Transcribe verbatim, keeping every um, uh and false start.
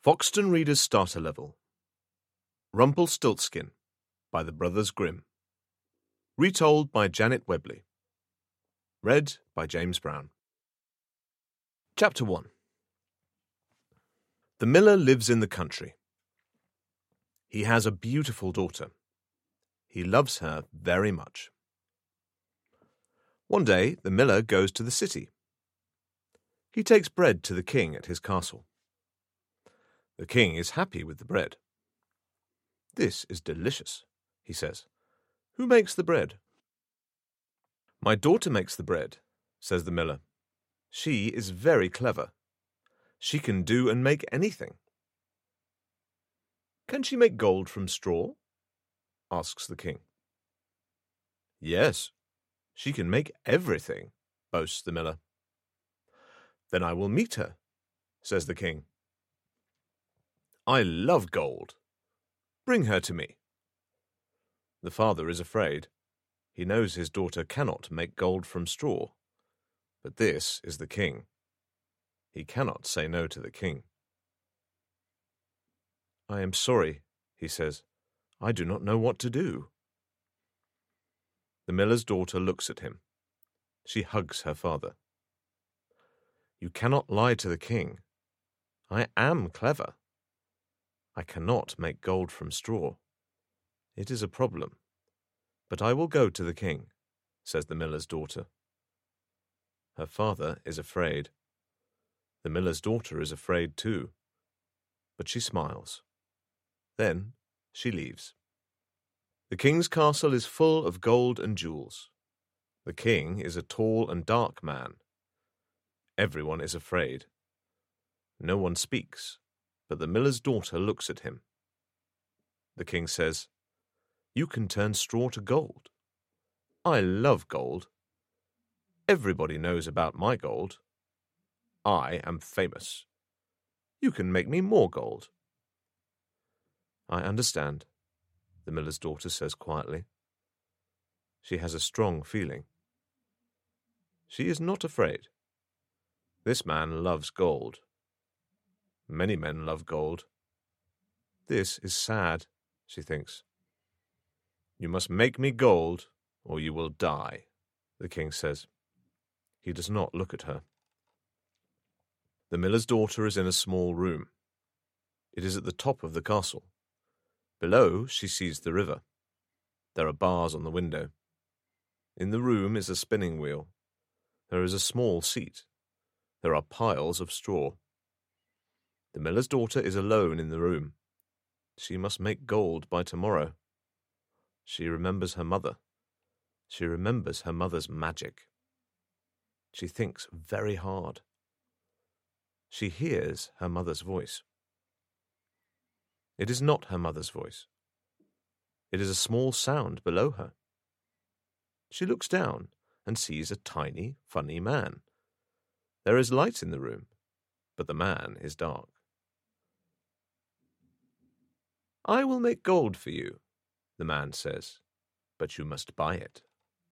Foxton Reader's Starter Level. Rumpelstiltskin by the Brothers Grimm. Retold by Janet Webley. Read by James Brown. Chapter one. The miller lives in the country. He has a beautiful daughter. He loves her very much. One day the miller goes to the city. He takes bread to the king at his castle. The king is happy with the bread. "This is delicious," he says. "Who makes the bread?" "My daughter makes the bread," says the miller. "She is very clever. She can do and make anything." "Can she make gold from straw?" asks the king. "Yes, she can make everything," boasts the miller. "Then I will meet her," says the king. "I love gold. Bring her to me." The father is afraid. He knows his daughter cannot make gold from straw. But this is the king. He cannot say no to the king. "I am sorry," he says. "I do not know what to do." The miller's daughter looks at him. She hugs her father. "You cannot lie to the king. I am clever. I cannot make gold from straw. It is a problem. But I will go to the king," says the miller's daughter. Her father is afraid. The miller's daughter is afraid too. But she smiles. Then she leaves. The king's castle is full of gold and jewels. The king is a tall and dark man. Everyone is afraid. No one speaks, but the miller's daughter looks at him. The king says, "You can turn straw to gold. I love gold. Everybody knows about my gold. I am famous. You can make me more gold." "I understand," the miller's daughter says quietly. She has a strong feeling. She is not afraid. This man loves gold. Many men love gold. This is sad, she thinks. "You must make me gold, or you will die," the king says. He does not look at her. The miller's daughter is in a small room. It is at the top of the castle. Below, she sees the river. There are bars on the window. In the room is a spinning wheel. There is a small seat. There are piles of straw. The miller's daughter is alone in the room. She must make gold by tomorrow. She remembers her mother. She remembers her mother's magic. She thinks very hard. She hears her mother's voice. It is not her mother's voice. It is a small sound below her. She looks down and sees a tiny, funny man. There is light in the room, but the man is dark. "I will make gold for you," the man says, "but you must buy it."